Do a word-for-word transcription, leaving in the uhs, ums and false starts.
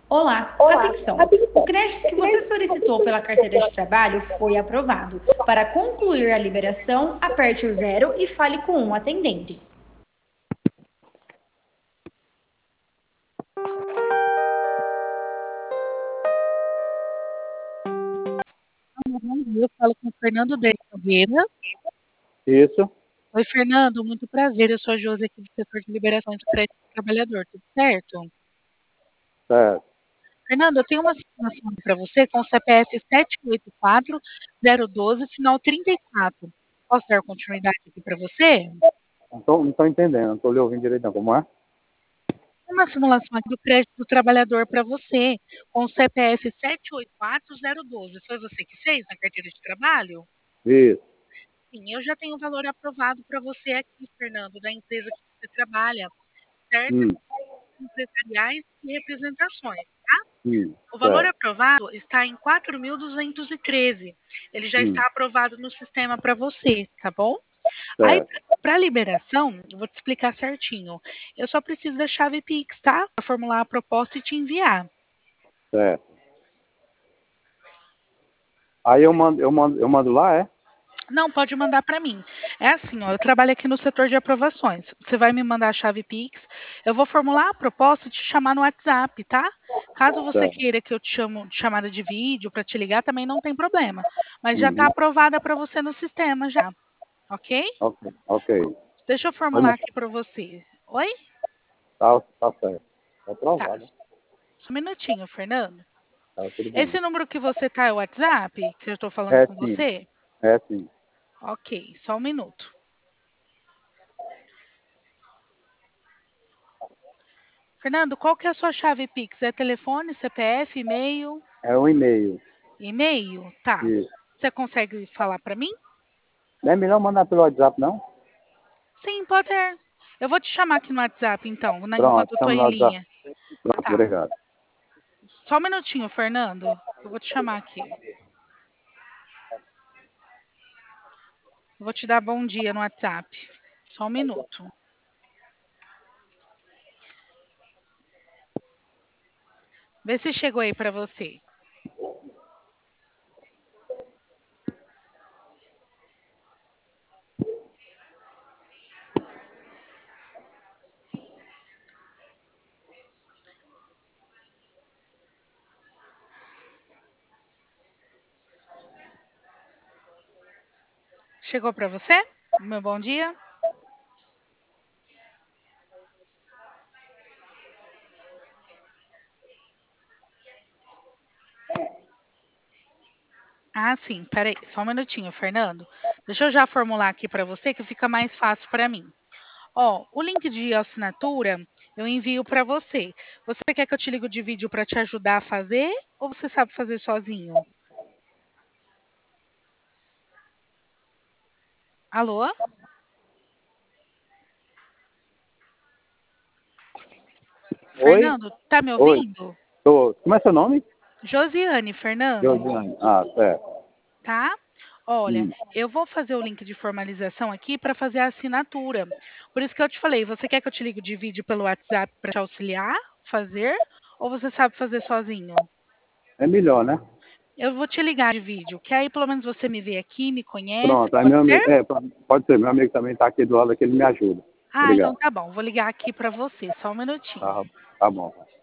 Olá, Olá, atenção! O atenção. crédito O que você crédito que você solicitou pela solicitou carteira pela de trabalho foi aprovado. Para concluir a liberação, aperte o zero e fale com um atendente. Bom dia, eu falo com o Fernando Denis Nogueira. Isso, Oi, Fernando, muito prazer. Eu sou a Josi aqui do setor de liberação de crédito do trabalhador, tudo certo? certo. Fernando, eu tenho uma situação para você com o C P F sete oito quatro zero um dois, final trinta e quatro. Posso dar continuidade aqui para você? Não tô, não tô entendendo, não tô lhe ouvindo direito não. Como é? Uma simulação aqui do crédito do trabalhador para você, com o C P F sete oito quatro zero um dois. Foi você que fez na carteira de trabalho? Isso. Sim, eu já tenho o valor aprovado para você aqui, Fernando, da empresa que você trabalha, certo? Hum, Empresariais e representações. hum, O valor certo. aprovado está em quatro mil duzentos e treze. Ele já Hum, está aprovado no sistema para você, tá bom? Aí, certo, para liberação, eu vou te explicar certinho. Eu só preciso da chave Pix, tá? Para formular a proposta e te enviar. certo. Aí eu mando, eu mando, eu mando lá, é? Não, pode mandar para mim. É assim, ó, eu trabalho aqui no setor de aprovações. Você vai me mandar a chave Pix, eu vou formular a proposta e te chamar no WhatsApp, tá? Caso você Certo. queira que eu te chamo de chamada de vídeo para te ligar, também não tem problema. Mas já está Uhum. aprovada para você no sistema já, ok? Ok, ok. Deixa eu Mas formular não- aqui para você. Oi? Tá, tá certo. Tá Tá. aprovado. Só um minutinho, Fernando. Tá tudo bem. Esse número que você tá é o WhatsApp, que eu estou falando É com sim, você? é sim. Ok, só um minuto. Fernando, qual que é a sua chave Pix? É telefone, C P F, e-mail? É um e-mail. E-mail? Tá. Isso. Você consegue falar para mim? Não é melhor mandar pelo WhatsApp, não? Sim, pode ser. Eu vou te chamar aqui no WhatsApp, então, né, Pronto, enquanto eu tô chama no em WhatsApp. linha. Pronto, Tá. obrigado. Só um minutinho, Fernando. Eu vou te chamar aqui. Eu vou te dar bom dia no WhatsApp. Só um minuto. Vê se chegou aí para você. Chegou para você? Meu bom dia? Ah, sim, peraí, só um minutinho, Fernando. Deixa eu já formular aqui para você que fica mais fácil para mim. Ó, o link de assinatura eu envio para você. Você quer que eu te ligue de vídeo para te ajudar a fazer ou você sabe fazer sozinho? Alô? Oi? Fernando, tá me Oi. ouvindo? Tô. Como é seu nome? Josiane, Fernando, Josiane. Ah, certo. tá? Olha, Hum. eu vou fazer o link de formalização aqui para fazer a assinatura. Por isso que eu te falei, você quer que eu te ligue de vídeo pelo WhatsApp para te auxiliar, fazer, ou você sabe fazer sozinho? É melhor, né? Eu vou te ligar de vídeo, que aí pelo menos você me vê aqui, me conhece, Pronto, aí pode meu ser? amigo, é, pode ser, meu amigo também está aqui do lado aqui, ele me ajuda. Ah, então Obrigado. tá bom, vou ligar aqui para você, só um minutinho. Tá, tá bom.